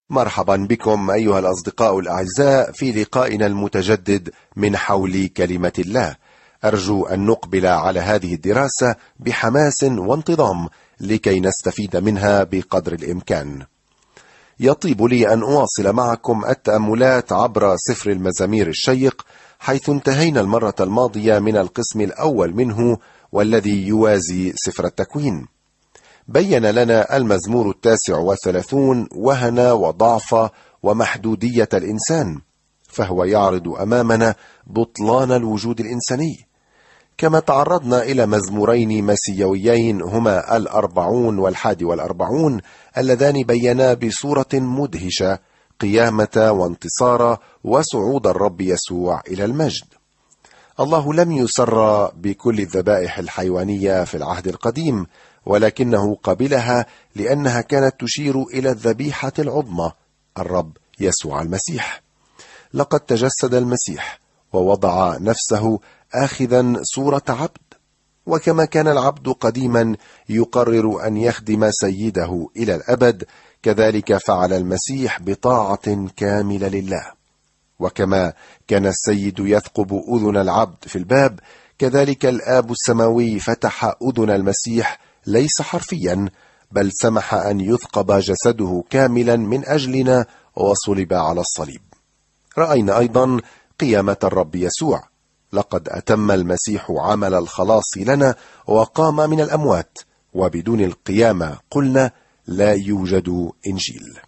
مرحبا بكم أيها الأصدقاء الأعزاء في لقائنا المتجدد من حول كلمة الله. أرجو أن نقبل على هذه الدراسة بحماس وانتظام لكي نستفيد منها بقدر الإمكان. يطيب لي أن أواصل معكم التأملات عبر سفر المزامير الشيق، حيث انتهينا المرة الماضية من القسم الأول منه والذي يوازي سفر التكوين. بين لنا المزمور 39 وهن وضعف ومحدودية الإنسان، فهو يعرض أمامنا بطلان الوجود الإنساني. كما تعرضنا إلى مزمورين مسيويين هما 40 و41 اللذان بينا بصورة مدهشة قيامة وانتصار وصعود الرب يسوع إلى المجد. الله لم يسر بكل الذبائح الحيوانية في العهد القديم، ولكنه قبلها لأنها كانت تشير إلى الذبيحة العظمى، الرب يسوع المسيح. لقد تجسد المسيح ووضع نفسه آخذا صورة عبد، وكما كان العبد قديما يقرر أن يخدم سيده إلى الأبد، كذلك فعل المسيح بطاعة كاملة لله. وكما كان السيد يثقب أذن العبد في الباب، كذلك الآب السماوي فتح أذن المسيح ليس حرفيا، بل سمح أن يثقب جسده كاملا من أجلنا وصلب على الصليب. رأينا أيضا قيامة الرب يسوع. لقد أتم المسيح عمل الخلاص لنا وقام من الأموات، وبدون القيامة قلنا لا يوجد إنجيل.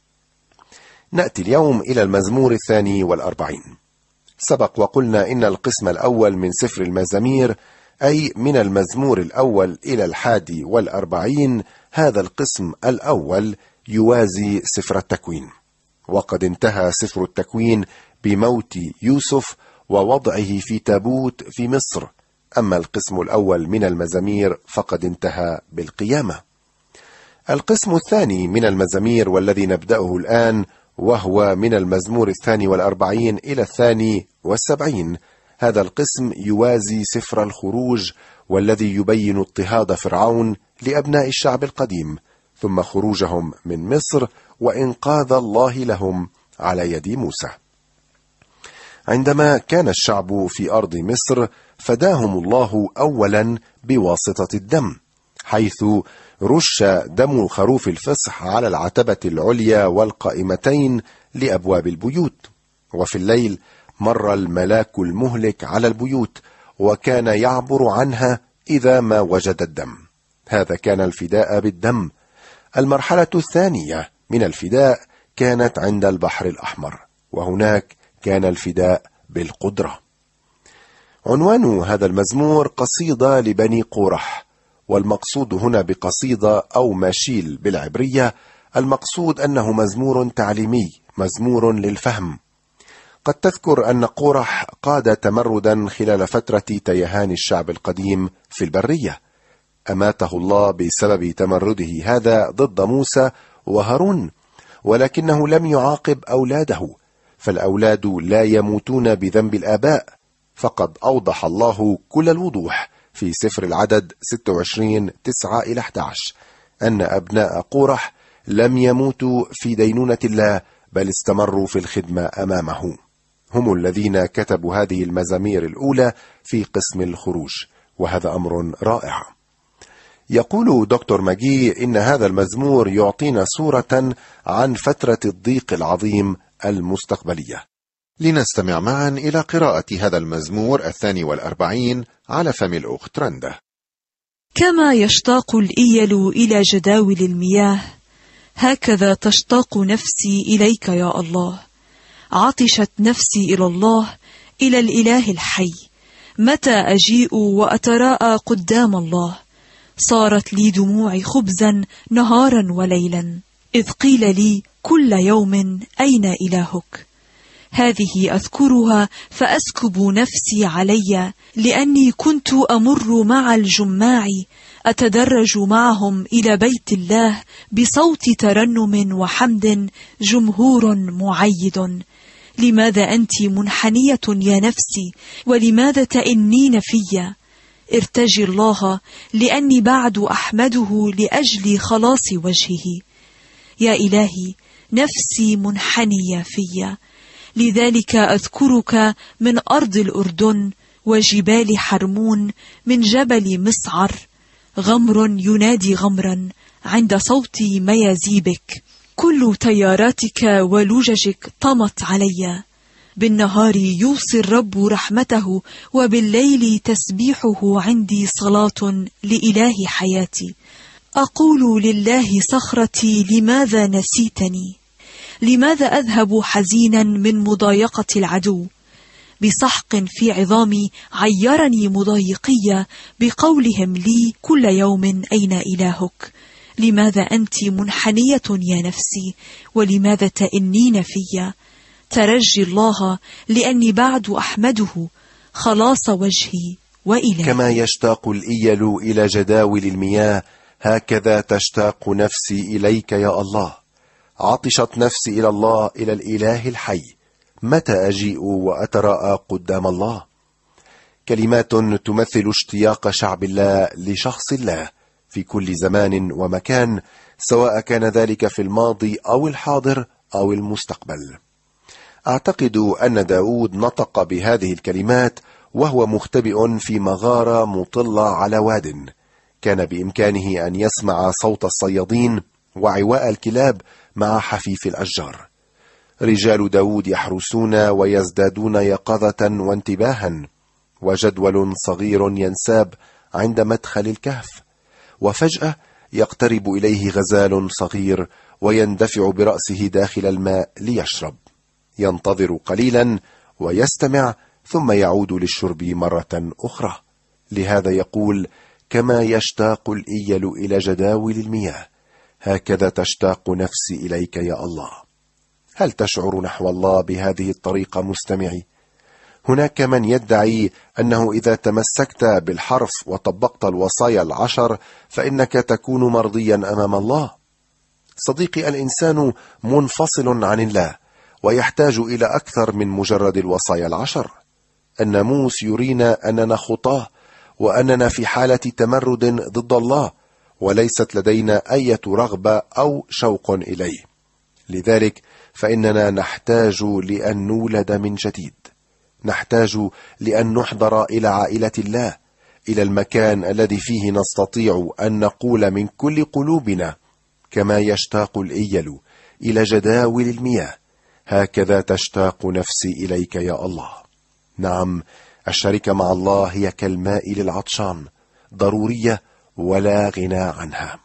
نأتي اليوم إلى المزمور 42. سبق وقلنا إن القسم الأول من سفر المزامير، أي من المزمور الأول إلى 41، هذا القسم الأول يوازي سفر التكوين. وقد انتهى سفر التكوين بموت يوسف ووضعه في تابوت في مصر، أما القسم الأول من المزامير فقد انتهى بالقيامة. القسم الثاني من المزامير والذي نبدأه الآن، وهو من المزمور 42 إلى 72، هذا القسم يوازي سفر الخروج، والذي يبين اضطهاد فرعون لأبناء الشعب القديم، ثم خروجهم من مصر وإنقاذ الله لهم على يد موسى. عندما كان الشعب في أرض مصر فداهم الله أولا بواسطة الدم، حيث رش دم خروف الفصح على العتبة العليا والقائمتين لأبواب البيوت، وفي الليل مر الملاك المهلك على البيوت وكان يعبر عنها إذا ما وجد الدم. هذا كان الفداء بالدم. المرحلة الثانية من الفداء كانت عند البحر الأحمر، وهناك كان الفداء بالقدرة. عنوان هذا المزمور قصيدة لبني قورح، والمقصود هنا بقصيدة أو ماشيل بالعبرية، المقصود أنه مزمور تعليمي، مزمور للفهم. قد تذكر أن قورح قاد تمردا خلال فترة تيهان الشعب القديم في البرية. أماته الله بسبب تمرده هذا ضد موسى وهارون، ولكنه لم يعاقب أولاده، فالأولاد لا يموتون بذنب الآباء. فقد أوضح الله كل الوضوح في سفر العدد 26:9-11 أن أبناء قورح لم يموتوا في دينونة الله، بل استمروا في الخدمة أمامه. هم الذين كتبوا هذه المزامير الأولى في قسم الخروج، وهذا أمر رائع. يقول دكتور ماجي إن هذا المزمور يعطينا صورة عن فترة الضيق العظيم المستقبلية. لنستمع معا إلى قراءة هذا المزمور 42 على فم الأخت رندا. كما يشتاق الإيل إلى جداول المياه، هكذا تشتاق نفسي إليك يا الله. عطشت نفسي إلى الله، إلى الإله الحي. متى أجيء وأتراءى قدام الله؟ صارت لي دموعي خبزا نهارا وليلا، إذ قيل لي كل يوم أين إلهك؟ هذه أذكرها فأسكب نفسي علي، لأني كنت أمر مع الجماع، أتدرج معهم إلى بيت الله بصوت ترنم وحمد، جمهور معيد. لماذا أنت منحنية يا نفسي، ولماذا تئنين في؟ ارتجي الله، لأني بعد أحمده لأجل خلاص وجهه. يا إلهي، نفسي منحنية في، لذلك أذكرك من أرض الأردن وجبال حرمون، من جبل مسعر. غمر ينادي غمرا عند صوت ميازيبك، كل تياراتك ولججك طمت علي. بالنهار يوصي الرب رحمته، وبالليل تسبيحه عندي صلاة لإله حياتي. أقول لله صخرتي لماذا نسيتني؟ لماذا أذهب حزينا من مضايقة العدو؟ بسحق في عظامي عيرني مضايقية بقولهم لي كل يوم أين إلهك؟ لماذا أنت منحنية يا نفسي؟ ولماذا تئنين في؟ ترجي الله لأني بعد أحمده خلاص وجهي وإلهي. كما يشتاق الإيل إلى جداول المياه هكذا تشتاق نفسي إليك يا الله. عطشت نفسي إلى الله، إلى الإله الحي. متى أجيء وأتراءى قدام الله؟ كلمات تمثل اشتياق شعب الله لشخص الله في كل زمان ومكان، سواء كان ذلك في الماضي أو الحاضر أو المستقبل. أعتقد أن داود نطق بهذه الكلمات وهو مختبئ في مغارة مطلة على واد. كان بإمكانه أن يسمع صوت الصيادين وعواء الكلاب مع حفيف الأشجار. رجال داود يحرسون ويزدادون يقظة وانتباها، وجدول صغير ينساب عند مدخل الكهف، وفجأة يقترب إليه غزال صغير ويندفع برأسه داخل الماء ليشرب. ينتظر قليلا ويستمع، ثم يعود للشرب مرة أخرى. لهذا يقول: كما يشتاق الإيل إلى جداول المياه هكذا تشتاق نفسي إليك يا الله. هل تشعر نحو الله بهذه الطريقة مستمعي؟ هناك من يدعي أنه إذا تمسكت بالحرف وطبقت الوصايا 10 فإنك تكون مرضيا أمام الله. صديقي، الإنسان منفصل عن الله ويحتاج إلى أكثر من مجرد الوصايا 10. الناموس يرينا أننا خطاه وأننا في حالة تمرد ضد الله، وليست لدينا أي رغبة أو شوق إليه. لذلك فإننا نحتاج لأن نولد من جديد، نحتاج لأن نحضر إلى عائلة الله، إلى المكان الذي فيه نستطيع أن نقول من كل قلوبنا: كما يشتاق الإيل إلى جداول المياه هكذا تشتاق نفسي إليك يا الله. نعم، الشركة مع الله هي كالماء للعطشان، ضرورية ولا غنى عنها.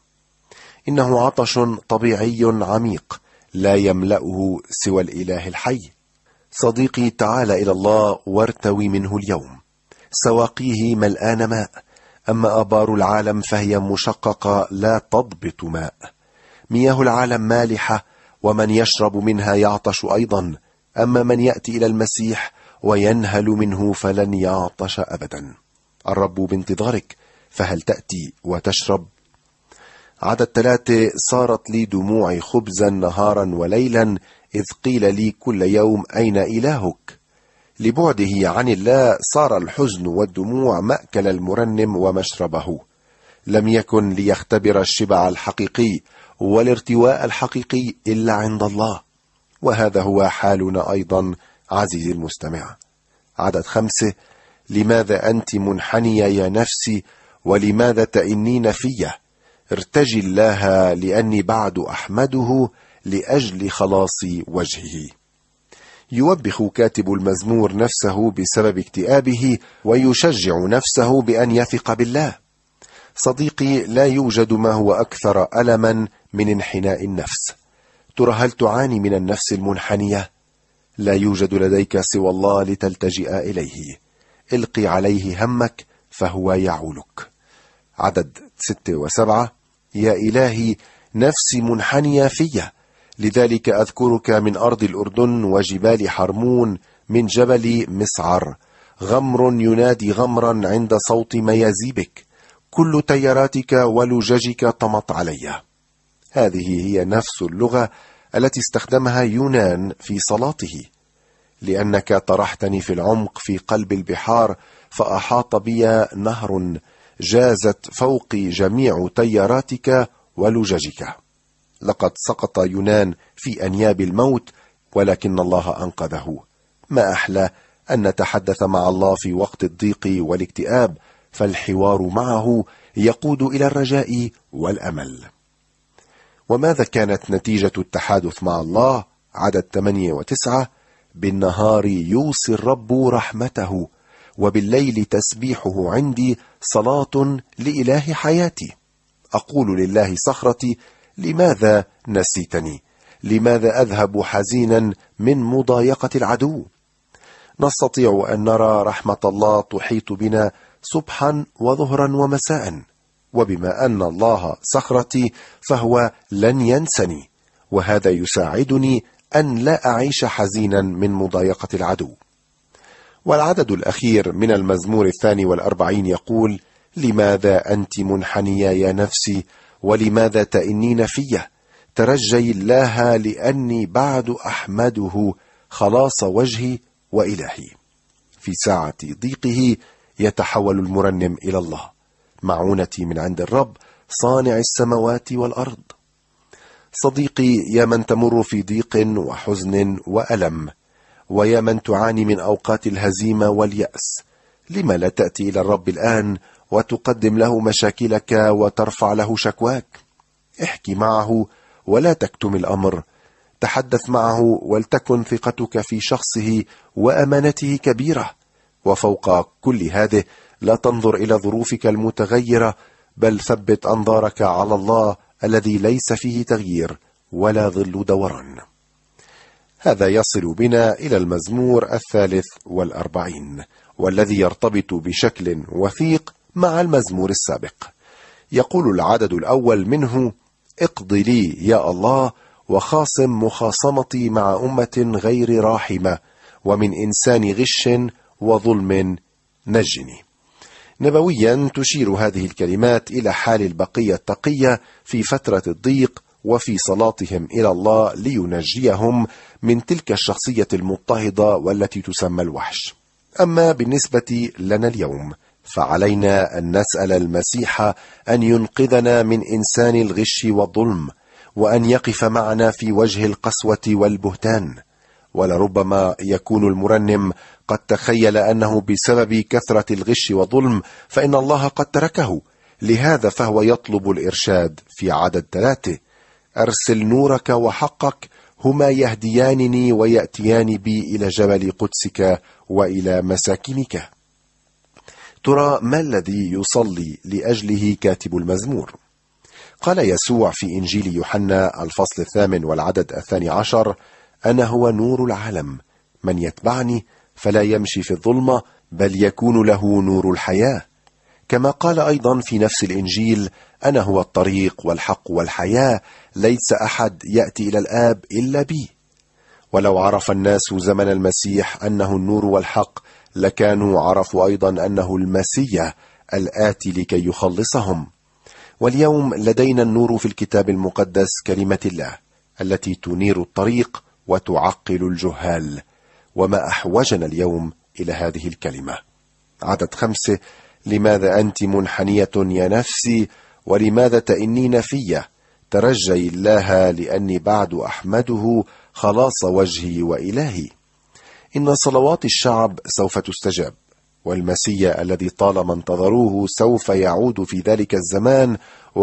إنه عطش طبيعي عميق لا يملأه سوى الإله الحي. صديقي، تعال إلى الله وارتوي منه اليوم. سواقيه ملآن ماء، أما آبار العالم فهي مشققة لا تضبط ماء. مياه العالم مالحة، ومن يشرب منها يعطش أيضا، أما من يأتي إلى المسيح وينهل منه فلن يعطش أبدا. الرب بانتظارك، فهل تأتي وتشرب؟ عدد 3: صارت لي دموعي خبزا نهارا وليلا، إذ قيل لي كل يوم أين إلهك؟ لبعده عن الله صار الحزن والدموع مأكل المرنم ومشربه. لم يكن ليختبر الشبع الحقيقي والارتواء الحقيقي إلا عند الله، وهذا هو حالنا أيضا عزيزي المستمع. عدد 5: لماذا أنت منحنية يا نفسي، ولماذا تئنين في؟ ارتجي الله لأني بعد أحمده لأجل خلاص وجهه. يوبخ كاتب المزمور نفسه بسبب اكتئابه، ويشجع نفسه بأن يثق بالله. صديقي، لا يوجد ما هو أكثر ألما من انحناء النفس. ترى هل تعاني من النفس المنحنية؟ لا يوجد لديك سوى الله لتلتجئ إليه. القي عليه همك فهو يعولك. عدد 6 و7: يا إلهي، نفسي منحنية في، لذلك أذكرك من أرض الأردن وجبال حرمون، من جبل مسعر. غمر ينادي غمرا عند صوت ميازيبك، كل تياراتك ولججك طمت علي. هذه هي نفس اللغة التي استخدمها يونان في صلاته. لأنك طرحتني في العمق في قلب البحار، فأحاط بي نهر، جازت فوقي جميع تياراتك ولججك. لقد سقط يونان في أنياب الموت، ولكن الله أنقذه. ما أحلى أن نتحدث مع الله في وقت الضيق والاكتئاب، فالحوار معه يقود إلى الرجاء والأمل. وماذا كانت نتيجة التحادث مع الله؟ عدد 8 و9: بالنهار يوصي الرب رحمته، وبالليل تسبيحه عندي، صلاة لإله حياتي. أقول لله صخرتي: لماذا نسيتني؟ لماذا أذهب حزينا من مضايقة العدو؟ نستطيع أن نرى رحمة الله تحيط بنا صبحا وظهرا ومساء، وبما أن الله صخرتي فهو لن ينسني، وهذا يساعدني أن لا أعيش حزينا من مضايقة العدو. والعدد الأخير من المزمور 42 يقول: لماذا أنت منحنية يا نفسي، ولماذا تئنين في؟ ترجي الله لأني بعد أحمده، خلاص وجهي وإلهي. في ساعة ضيقه يتحول المرنم إلى الله: معونتي من عند الرب صانع السماوات والأرض. صديقي، يا من تمر في ضيق وحزن وألم، ويا من تعاني من أوقات الهزيمة واليأس، لما لا تأتي إلى الرب الآن وتقدم له مشاكلك وترفع له شكواك؟ احكي معه ولا تكتم الأمر، تحدث معه، ولتكن ثقتك في شخصه وأمانته كبيرة. وفوق كل هذه لا تنظر إلى ظروفك المتغيرة، بل ثبت أنظارك على الله الذي ليس فيه تغيير ولا ظل دوران. هذا يصل بنا إلى المزمور 43، والذي يرتبط بشكل وثيق مع المزمور السابق. يقول العدد الأول منه: اقض لي يا الله، وخاصم مخاصمتي مع أمة غير راحمة، ومن إنسان غش وظلم نجني. نبويا تشير هذه الكلمات إلى حال البقية التقية في فترة الضيق، وفي صلاتهم إلى الله لينجيهم من تلك الشخصية المضطهدة والتي تسمى الوحش. أما بالنسبة لنا اليوم، فعلينا أن نسأل المسيح أن ينقذنا من إنسان الغش والظلم، وأن يقف معنا في وجه القسوة والبهتان. ولربما يكون المرنم قد تخيل أنه بسبب كثرة الغش والظلم فإن الله قد تركه، لهذا فهو يطلب الإرشاد في عدد 3: أرسل نورك وحقك، هما يهديانني ويأتيان بي إلى جبل قدسك وإلى مساكنك. ترى ما الذي يصلي لأجله كاتب المزمور؟ قال يسوع في إنجيل يوحنا الفصل 8 والعدد 12: أنا هو نور العالم، من يتبعني فلا يمشي في الظلمة، بل يكون له نور الحياة. كما قال أيضا في نفس الإنجيل: أنا هو الطريق والحق والحياة، ليس أحد يأتي إلى الآب إلا بي. ولو عرف الناس زمن المسيح أنه النور والحق، لكانوا عرفوا أيضا أنه المسيح الآتي لكي يخلصهم. واليوم لدينا النور في الكتاب المقدس، كلمة الله التي تنير الطريق وتعقل الجهال. وما أحوجنا اليوم إلى هذه الكلمة. عدد 5: لماذا أنت منحنية يا نفسي، ولماذا تئنين في؟ ترجي الله لأني بعد أحمده، خلاص وجهي وإلهي. إن صلوات الشعب سوف تستجاب، والمسيح الذي طالما انتظروه سوف يعود في ذلك الزمان،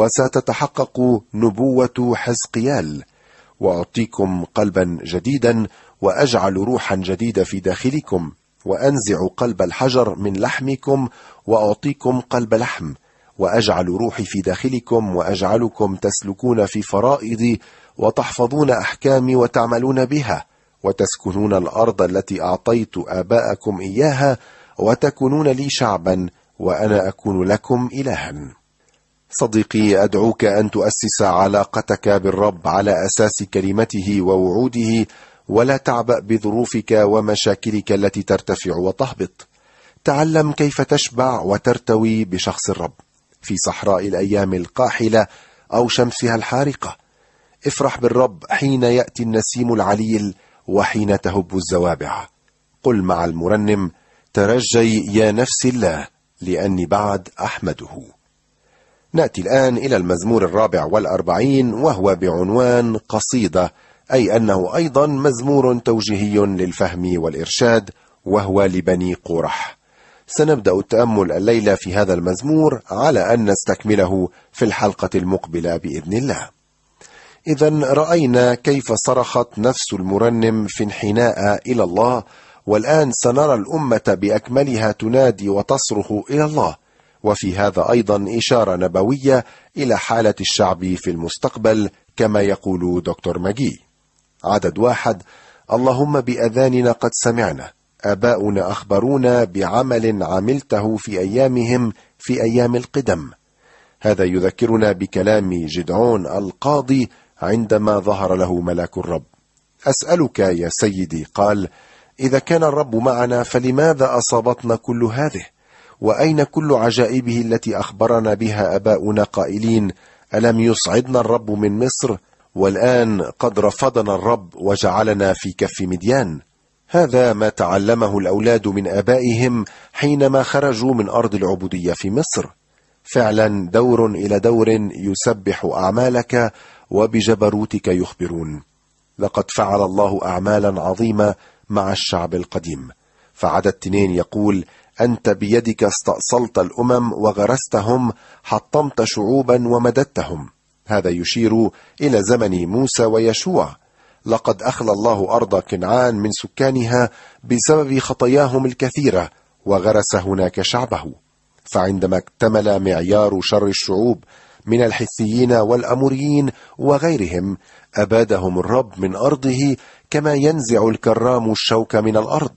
وستتحقق نبوة حزقيال: وأعطيكم قلبا جديدا، وأجعل روحا جديدة في داخلكم، وأنزع قلب الحجر من لحمكم، وأعطيكم قلب لحم، وأجعل روحي في داخلكم، وأجعلكم تسلكون في فرائضي، وتحفظون أحكامي وتعملون بها، وتسكنون الأرض التي أعطيت آباءكم إياها، وتكونون لي شعبا، وأنا أكون لكم إلها. صديقي، أدعوك أن تؤسس علاقتك بالرب على أساس كلمته ووعوده، ولا تعبأ بظروفك ومشاكلك التي ترتفع وتهبط. تعلم كيف تشبع وترتوي بشخص الرب في صحراء الأيام القاحلة أو شمسها الحارقة. افرح بالرب حين يأتي النسيم العليل وحين تهب الزوابع. قل مع المرنم: ترجي يا نفس الله، لأني بعد أحمده. نأتي الآن إلى المزمور 44 وهو بعنوان قصيدة، أي أنه أيضا مزمور توجيهي للفهم والإرشاد، وهو لبني قورح. سنبدأ التأمل الليلة في هذا المزمور على أن نستكمله في الحلقة المقبلة بإذن الله. إذن رأينا كيف صرخت نفس المرنم في انحناء إلى الله، والآن سنرى الأمة بأكملها تنادي وتصرخ إلى الله، وفي هذا أيضا إشارة نبوية إلى حالة الشعب في المستقبل كما يقول دكتور ماجي. عدد 1: اللهم بأذاننا قد سمعنا، آباؤنا أخبرونا بعمل عملته في أيامهم في أيام القدم. هذا يذكرنا بكلام جدعون القاضي عندما ظهر له ملاك الرب: أسألك يا سيدي، قال: إذا كان الرب معنا فلماذا أصابتنا كل هذه؟ وأين كل عجائبه التي أخبرنا بها آباؤنا قائلين: ألم يصعدنا الرب من مصر؟ والآن قد رفضنا الرب وجعلنا في كف مديان. هذا ما تعلمه الأولاد من آبائهم حينما خرجوا من أرض العبودية في مصر. فعلا دور إلى دور يسبح أعمالك وبجبروتك يخبرون. لقد فعل الله أعمالا عظيمة مع الشعب القديم. فعدد 2 يقول: أنت بيدك استأصلت الأمم وغرستهم، حطمت شعوبا ومددتهم. هذا يشير إلى زمن موسى ويشوع. لقد أخلى الله أرض كنعان من سكانها بسبب خطاياهم الكثيرة، وغرس هناك شعبه. فعندما اكتمل معيار شر الشعوب من الحثيين والأموريين وغيرهم، أبادهم الرب من أرضه كما ينزع الكرام الشوك من الأرض.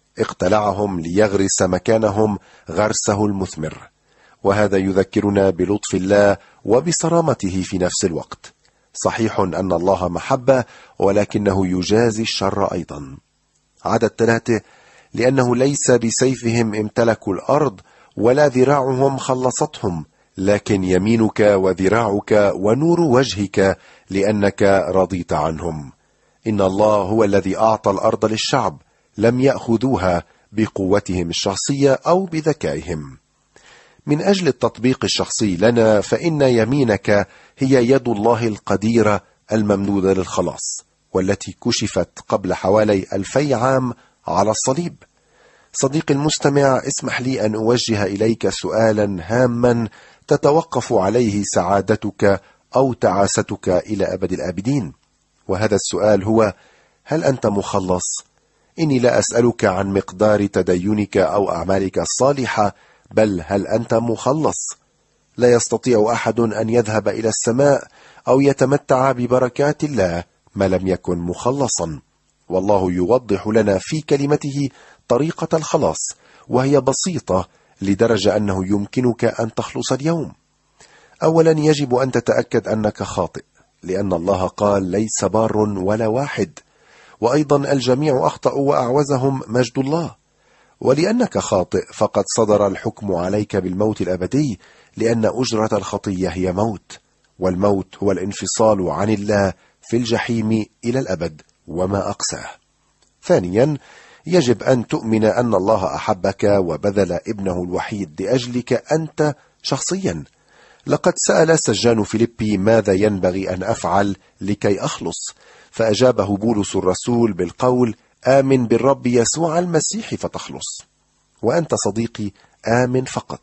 اقتلعهم ليغرس مكانهم غرسه المثمر. وهذا يذكرنا بلطف الله وبصرامته في نفس الوقت. صحيح أن الله محبة، ولكنه يجازي الشر أيضا. عدد 3: لأنه ليس بسيفهم امتلكوا الأرض، ولا ذراعهم خلصتهم، لكن يمينك وذراعك ونور وجهك، لأنك رضيت عنهم. إن الله هو الذي أعطى الأرض للشعب، لم يأخذوها بقوتهم الشخصية أو بذكائهم. من أجل التطبيق الشخصي لنا، فإن يمينك هي يد الله القديرة الممدودة للخلاص، والتي كشفت قبل حوالي 2000 عام على الصليب. صديقي المستمع، اسمح لي أن أوجه إليك سؤالا هاما تتوقف عليه سعادتك أو تعاستك إلى أبد الآبدين. وهذا السؤال هو: هل أنت مخلص؟ إني لا أسألك عن مقدار تدينك أو أعمالك الصالحة، بل هل أنت مخلص؟ لا يستطيع أحد أن يذهب إلى السماء أو يتمتع ببركات الله ما لم يكن مخلصا. والله يوضح لنا في كلمته طريقة الخلاص، وهي بسيطة لدرجة أنه يمكنك أن تخلص اليوم. أولا يجب أن تتأكد أنك خاطئ، لأن الله قال: ليس بار ولا واحد. وأيضا الجميع أخطأوا وأعوزهم مجد الله. ولأنك خاطئ فقد صدر الحكم عليك بالموت الأبدي، لأن أجرة الخطية هي موت، والموت هو الانفصال عن الله في الجحيم إلى الأبد وما أقساه. ثانيا يجب أن تؤمن أن الله أحبك وبذل ابنه الوحيد لأجلك أنت شخصيا. لقد سأل سجان فيليبي: ماذا ينبغي أن أفعل لكي أخلص؟ فأجابه بولس الرسول بالقول: آمن بالرب يسوع المسيح فتخلص. وأنت صديقي آمن فقط.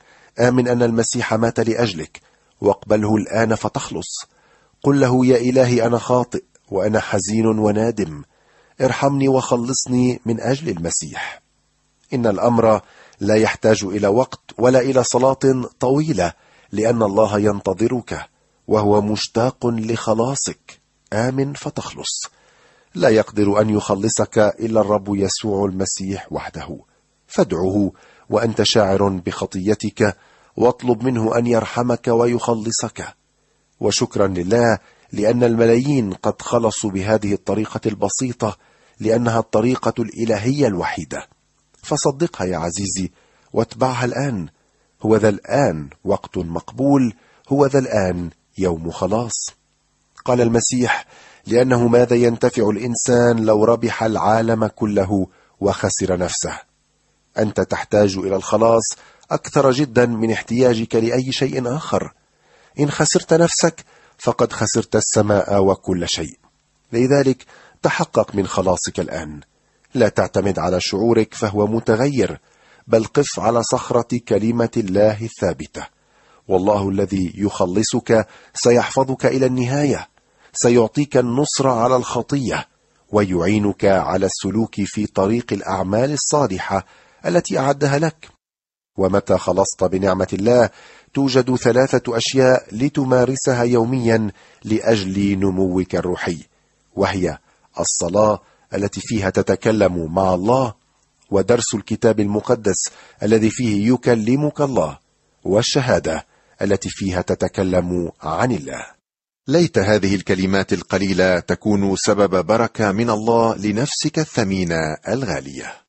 آمن أن المسيح مات لأجلك، واقبله الآن فتخلص. قل له: يا إلهي، أنا خاطئ وأنا حزين وندم، ارحمني وخلصني من أجل المسيح. إن الأمر لا يحتاج إلى وقت ولا إلى صلاة طويلة، لأن الله ينتظرك وهو مشتاق لخلاصك. آمن فتخلص. لا يقدر أن يخلصك إلا الرب يسوع المسيح وحده. فادعه وأنت شاعر بخطيتك، واطلب منه أن يرحمك ويخلصك. وشكرا لله لأن الملايين قد خلصوا بهذه الطريقة البسيطة، لأنها الطريقة الإلهية الوحيدة. فصدقها يا عزيزي واتبعها الآن. هو ذا الآن وقت مقبول، هو ذا الآن يوم خلاص. قال المسيح: لأنه ماذا ينتفع الإنسان لو ربح العالم كله وخسر نفسه؟ أنت تحتاج إلى الخلاص أكثر جدا من احتياجك لأي شيء آخر. إن خسرت نفسك فقد خسرت السماء وكل شيء. لذلك تحقق من خلاصك الآن. لا تعتمد على شعورك فهو متغير، بل قف على صخرة كلمة الله الثابتة. والله الذي يخلصك سيحفظك إلى النهاية، سيعطيك النصر على الخطية، ويعينك على السلوك في طريق الأعمال الصالحة التي أعدها لك. ومتى خلصت بنعمة الله توجد 3 أشياء لتمارسها يوميا لأجل نموك الروحي، وهي الصلاة التي فيها تتكلم مع الله، ودرس الكتاب المقدس الذي فيه يكلمك الله، والشهادة التي فيها تتكلم عن الله. ليت هذه الكلمات القليلة تكون سبب بركة من الله لنفسك الثمينة الغالية.